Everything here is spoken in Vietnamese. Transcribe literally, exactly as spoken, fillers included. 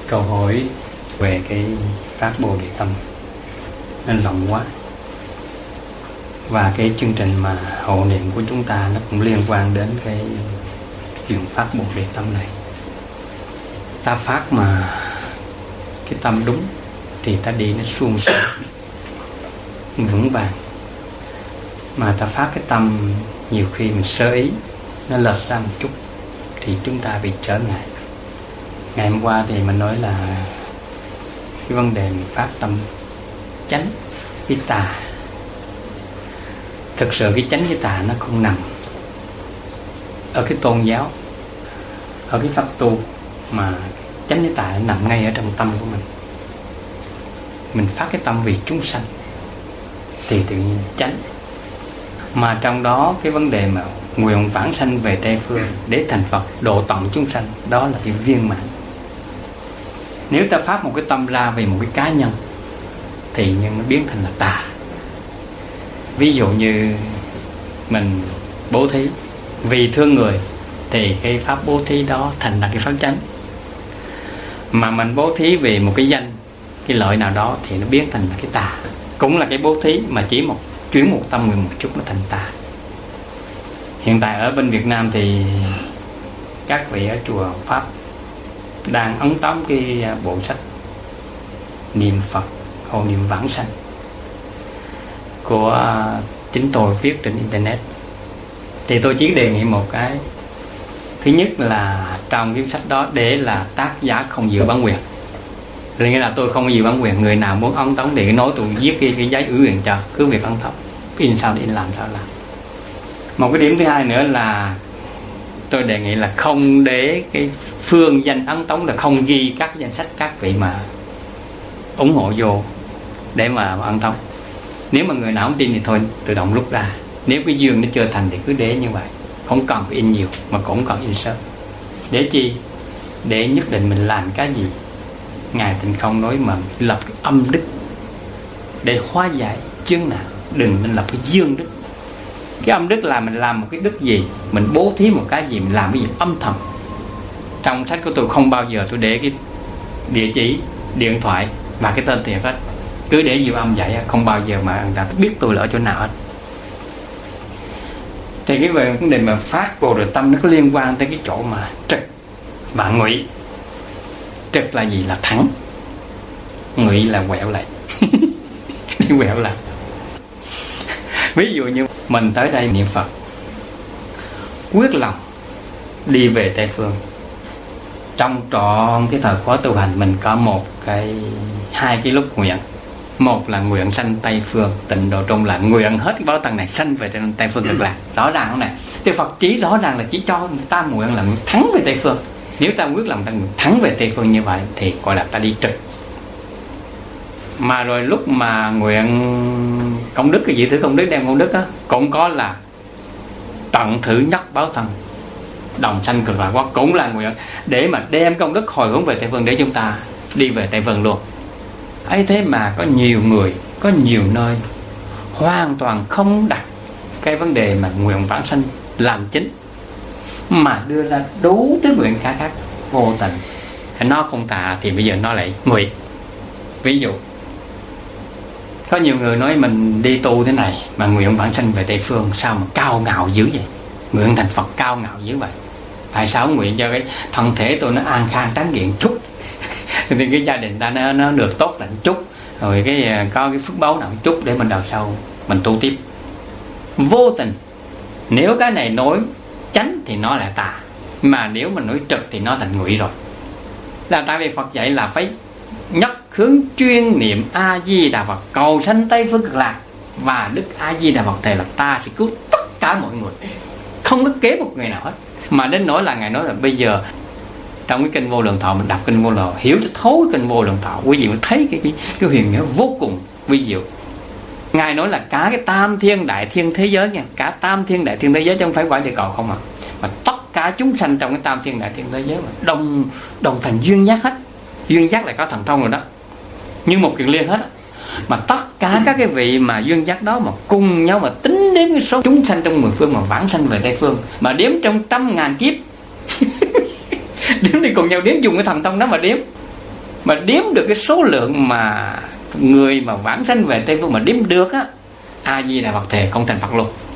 câu hỏi về cái phát Bồ Đề Tâm nó rộng quá, và cái chương trình mà hộ niệm của chúng ta nó cũng liên quan đến cái chuyện phát Bồ Đề Tâm này. Ta phát mà cái tâm đúng thì ta đi nó suôn sẻ, vững vàng. Mà ta phát cái tâm nhiều khi mình sơ ý, nó lệch ra một chút thì chúng ta bị trở ngại. Ngày hôm qua thì mình nói là cái vấn đề mình phát tâm chánh với tà. Thực sự cái chánh với tà nó không nằm ở cái tôn giáo, ở cái pháp tu, mà chánh với tà nó nằm ngay ở trong tâm của mình. Mình phát cái tâm vì chúng sanh thì tự nhiên chánh. Mà trong đó cái vấn đề mà nguyện vãng sanh về Tây Phương để thành Phật độ tận chúng sanh, đó là cái viên mãn. Nếu ta phát một cái tâm ra vì một cái cá nhân thì nhưng nó biến thành là tà. Ví dụ như mình bố thí vì thương người thì cái pháp bố thí đó thành là cái pháp chánh. Mà mình bố thí vì một cái danh, cái lợi nào đó thì nó biến thành là cái tà. Cũng là cái bố thí mà chỉ một chuyển một tâm người một chút nó thành tà. Hiện tại ở bên Việt Nam thì các vị ở chùa Pháp đang ấn tóm cái bộ sách niệm Phật hộ niệm vãng sanh của chính tôi viết trên internet. Thì tôi chỉ đề nghị một cái. Thứ nhất là trong cái sách đó để là tác giả không giữ bản quyền. Nghĩa là tôi không giữ bản quyền. Người nào muốn ấn tống thì nói tôi viết cái, cái giấy ủy quyền cho, cứ việc ấn tống, in sao thì in, làm sao làm. Một cái điểm thứ hai nữa là tôi đề nghị là không để cái phương danh ấn tống, là không ghi các danh sách các vị mà ủng hộ vô để mà ấn tống. Nếu mà người nào không tin thì thôi tự động rút ra. Nếu cái duyên nó chưa thành thì cứ để như vậy, không cần phải in nhiều mà cũng cần in sớm. Để chi? Để nhất định mình làm cái gì Ngài Tịnh Không nói mà lập cái âm đức để hóa giải chướng nạn, đừng nên lập cái dương đức. Cái âm đức là mình làm một cái đức gì, mình bố thí một cái gì, mình làm cái gì âm thầm. Trong sách của tôi không bao giờ tôi để cái địa chỉ, điện thoại và cái tên thiệt hết. Cứ để diệu âm vậy, không bao giờ mà người ta biết tôi là ở chỗ nào hết. Thì cái về vấn đề mà phát Bồ Đề Tâm nó có liên quan tới cái chỗ mà trực và ngụy. Trực là gì? Là thẳng. Ngụy là quẹo lại. Đi quẹo lại. Ví dụ như mình tới đây niệm Phật, quyết lòng đi về Tây Phương. Trong trọn cái thời khóa tu hành mình có một cái hai cái lúc nguyện. Một là nguyện sanh Tây Phương tịnh độ trung, là nguyện hết cái báo tầng này sanh về Tây Phương cực lạc. Rõ ràng không này? Thì Phật chỉ rõ ràng là chỉ cho ta nguyện là thắng về Tây Phương. Nếu ta quyết lòng ta nguyện thắng về Tây Phương như vậy thì gọi là ta đi trực. Mà rồi lúc mà nguyện công đức, cái gì thứ công đức đem công đức á, cũng có là tận thử nhất báo thân đồng sanh cực lạc, cũng là nguyện để mà đem công đức hồi hướng về Tây Phương để chúng ta đi về Tây Phương luôn. Ấy thế mà có nhiều người, có nhiều nơi hoàn toàn không đặt cái vấn đề mà nguyện vãng sanh làm chính, mà đưa ra đủ thứ nguyện khác khác vô tình. Nó không tà thì bây giờ nó lại ngụy. Ví dụ có nhiều người nói mình đi tu thế này mà nguyện vãng sanh về Tây Phương, sao mà cao ngạo dữ vậy? Nguyện thành Phật cao ngạo dữ vậy? Tại sao nguyện cho cái thân thể tôi nó an khang tráng kiện chút, thì cái gia đình ta nó, nó được tốt lành chút, rồi cái có cái phước báu nào chút để mình đào sau mình tu tiếp. Vô tình nếu cái này nói chánh thì nó là tà, mà nếu mình nói trực thì nó thành ngụy rồi. Là tại vì Phật dạy là phải nhất hướng chuyên niệm A Di Đà Phật cầu sanh Tây Phương cực lạc, và Đức A Di Đà Phật thề là ta sẽ cứu tất cả mọi người, không có kế một người nào hết. Mà đến nỗi là Ngài nói là bây giờ trong cái kinh Vô Lượng Thọ, mình đọc kinh Vô Lượng Thọ, hiểu cho thấu cái kinh Vô Lượng Thọ, quý vị mới thấy cái, cái, cái huyền nghĩa vô cùng vi diệu. Ngài nói là cả cái tam thiên đại thiên thế giới nha, cả tam thiên đại thiên thế giới chứ không phải quả địa cầu không à, mà tất cả chúng sanh trong cái tam thiên đại thiên thế giới mà đồng đồng thành duyên giác hết. Duyên giác là có thần thông rồi đó, nhưng một kiện liên hết á. Mà tất cả các cái vị mà duyên giác đó mà cùng nhau mà tính đến cái số chúng sanh trong mười phương mà vãng sanh về Tây Phương, mà đếm trong trăm ngàn kiếp đếm đi cùng nhau đếm, dùng cái thần thông đó mà đếm, Mà đếm được cái số lượng mà người mà vãng sanh về Tây Phương mà đếm được á, A Di Đà Phật thề không thành Phật luôn.